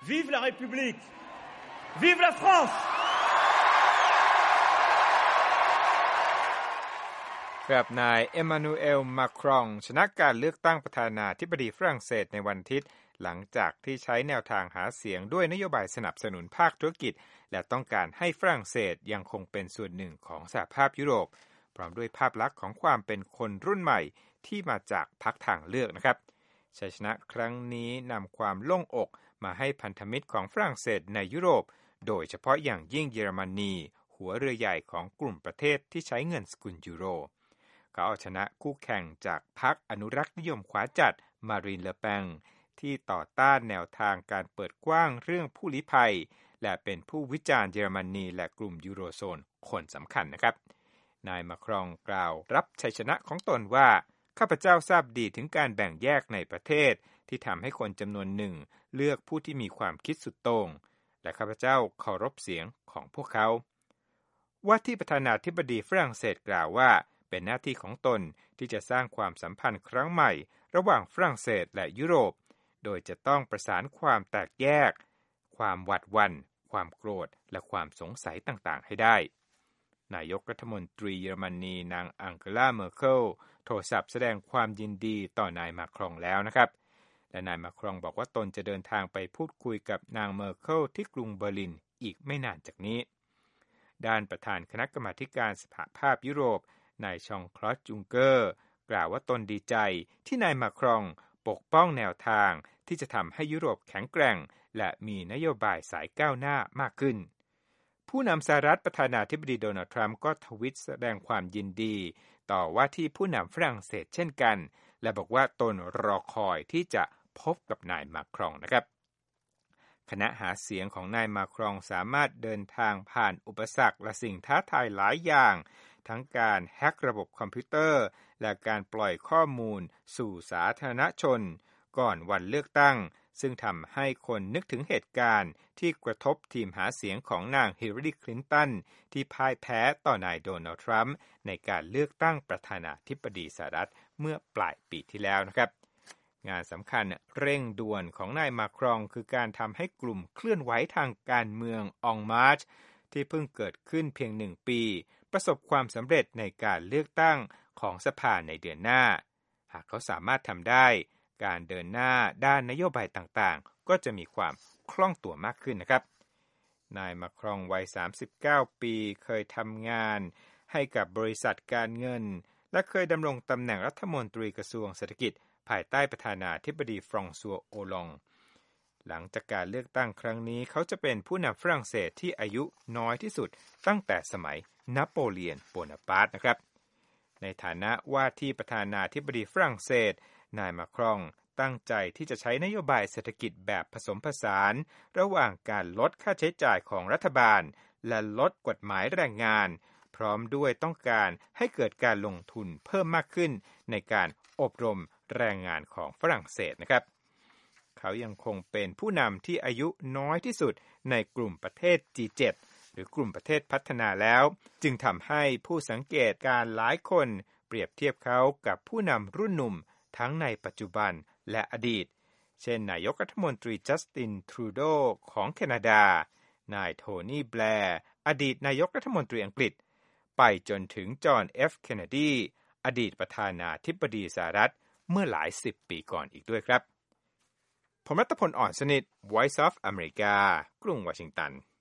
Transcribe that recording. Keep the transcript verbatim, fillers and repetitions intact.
Vive la République Vive la France ครับนายเอมานูเอลมาครองชนะการเลือกตั้งประธานาธิบดีฝรั่งเศสในวันอาทิตย์หลังจากที่ใช้แนวทางหาเสียงด้วยนโยบายสนับสนุนภาคธุรกิจและต้องการให้ฝรั่งเศสยังคงเป็นส่วนหนึ่งของสหภาพยุโรปพร้อมด้วยภาพลักษณ์ของความเป็นคนรุ่นใหม่ที่มาจากพรรคทางเลือกนะครับชัยชนะครั้งนี้นำความโล่งอกมาให้พันธมิตรของฝรั่งเศสในยุโรปโดยเฉพาะอย่างยิ่งเยอรมนีหัวเรือใหญ่ของกลุ่มประเทศที่ใช้เงินสกุลยูโรเขาเอาชนะคู่แข่งจากพรรคอนุรักษ์นิยมขวาจัดมารีน เลอแปงที่ต่อต้านแนวทางการเปิดกว้างเรื่องผู้ลี้ภัยและเป็นผู้วิจารณ์เยอรมนีและกลุ่มยูโรโซนคนสำคัญนะครับนายมาครองกล่าวรับชัยชนะของตนว่าข้าพเจ้าทราบดีถึงการแบ่งแยกในประเทศที่ทำให้คนจำนวนหนึ่งเลือกผู้ที่มีความคิดสุดโต่งและข้าพเจ้าเคารพเสียงของพวกเขาว่าที่ประธานาธิบดีฝรั่งเศสกล่าวว่าเป็นหน้าที่ของตนที่จะสร้างความสัมพันธ์ครั้งใหม่ระหว่างฝรั่งเศสและยุโรปโดยจะต้องประสานความแตกแยกความหวาดหวั่นความโกรธและความสงสัยต่างๆให้ได้นายกรัฐมนตรีเยอรมนีนางอังเกลาเมอร์เคิลโทรศัพท์แสดงความยินดีต่อนายมาครองแล้วนะครับและนายมาครองบอกว่าตนจะเดินทางไปพูดคุยกับนางเมอร์เคิลที่กรุงเบอร์ลินอีกไม่นานจากนี้ด้านประธานคณะกรรมาการสหภาพยุโรปนายชองคลอดจุงเกอร์กล่าวว่าตนดีใจที่นายมาครองปกป้องแนวทางที่จะทำให้ยุโรปแข็งแกร่งและมีนโยบายสายก้าวหน้ามากขึ้นผู้นำสหรัฐประธานาธิบดีโดนัลด์ทรัมป์ก็ทวิตแสดงความยินดีต่อว่าที่ผู้นำฝรั่งเศสเช่นกันและบอกว่าตนรอคอยที่จะพบกับนายมาครองนะครับคณะหาเสียงของนายมาครองสามารถเดินทางผ่านอุปสรรคและสิ่งท้าทายหลายอย่างทั้งการแฮกระบบคอมพิวเตอร์และการปล่อยข้อมูลสู่สาธารณชนก่อนวันเลือกตั้งซึ่งทำให้คนนึกถึงเหตุการณ์ที่กระทบทีมหาเสียงของนางฮิลลารีคลินตันที่พ่ายแพ้ต่อนายโดนัลด์ทรัมป์ในการเลือกตั้งประธานาธิบดีสหรัฐเมื่อปลายปีที่แล้วนะครับงานสำคัญเร่งด่วนของนายมาครองคือการทำให้กลุ่มเคลื่อนไหวทางการเมืององมาร์ชที่เพิ่งเกิดขึ้นเพียงหนึ่งปีประสบความสำเร็จในการเลือกตั้งของสภาในเดือนหน้าหากเขาสามารถทำได้การเดินหน้าด้านนโยบายต่างๆก็จะมีความคล่องตัวมากขึ้นนะครับนายมาครองวัยสามสิบเก้าปีเคยทำงานให้กับบริษัทการเงินและเคยดำรงตำแหน่งรัฐมนตรีกระทรวงเศรษฐกิจภายใต้ประธานาธิบดีฟรองซัวโอลองหลังจากการเลือกตั้งครั้งนี้เขาจะเป็นผู้นำฝรั่งเศสที่อายุน้อยที่สุดตั้งแต่สมัยนโปเลียนโบนาปาร์ตนะครับในฐานะว่าที่ประธานาธิบดีฝรั่งเศสนายมาครองตั้งใจที่จะใช้นโยบายเศรษฐกิจแบบผสมผสานระหว่างการลดค่าใช้จ่ายของรัฐบาลและลดกฎหมายแรงงานพร้อมด้วยต้องการให้เกิดการลงทุนเพิ่มมากขึ้นในการอบรมแรงงานของฝรั่งเศสนะครับเขายังคงเป็นผู้นำที่อายุน้อยที่สุดในกลุ่มประเทศ จี เซเว่น หรือกลุ่มประเทศพัฒนาแล้วจึงทำให้ผู้สังเกตการหลายคนเปรียบเทียบเขากับผู้นำรุ่นหนุ่มทั้งในปัจจุบันและอดีตเช่นนายกรัฐมนตรีจัสติน ทรูโดของแคนาดานายโทนี่ แบร์อดีตนายกรัฐมนตรีอังกฤษไปจนถึงจอห์น เอฟ เคนเนดีอดีตประธานาธิบดีสหรัฐเมื่อหลายสิบปีก่อนอีกด้วยครับผมรัตพล อ่อนสนิท Voice of America กรุงวอชิงตัน